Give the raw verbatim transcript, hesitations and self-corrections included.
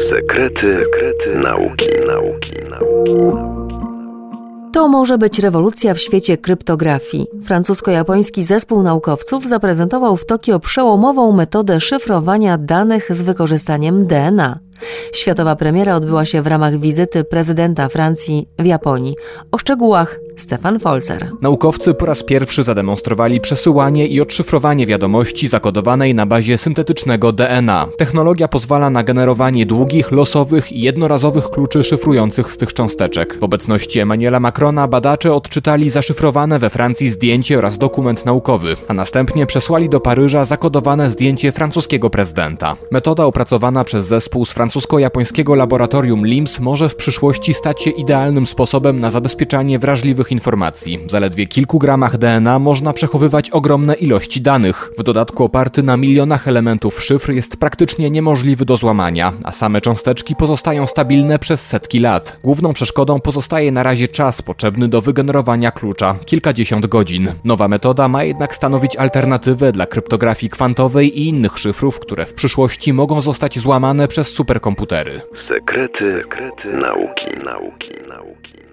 Sekrety, sekrety nauki, nauki, nauki. To może być rewolucja w świecie kryptografii. Francusko-japoński zespół naukowców zaprezentował w Tokio przełomową metodę szyfrowania danych z wykorzystaniem D N A. Światowa premiera odbyła się w ramach wizyty prezydenta Francji w Japonii. O szczegółach Stefan Folzer. Naukowcy po raz pierwszy zademonstrowali przesyłanie i odszyfrowanie wiadomości zakodowanej na bazie syntetycznego D N A. Technologia pozwala na generowanie długich, losowych i jednorazowych kluczy szyfrujących z tych cząsteczek. W obecności Emmanuela Macrona badacze odczytali zaszyfrowane we Francji zdjęcie oraz dokument naukowy, a następnie przesłali do Paryża zakodowane zdjęcie francuskiego prezydenta. Metoda opracowana przez zespół z francusko-japońskiego laboratorium L I M S może w przyszłości stać się idealnym sposobem na zabezpieczanie wrażliwych informacji. W zaledwie kilku gramach D N A można przechowywać ogromne ilości danych. W dodatku oparty na milionach elementów szyfr jest praktycznie niemożliwy do złamania, a same cząsteczki pozostają stabilne przez setki lat. Główną przeszkodą pozostaje na razie czas potrzebny do wygenerowania klucza, kilkadziesiąt godzin. Nowa metoda ma jednak stanowić alternatywę dla kryptografii kwantowej i innych szyfrów, które w przyszłości mogą zostać złamane przez superkomputery. Sekrety, sekrety nauki, nauki, nauki.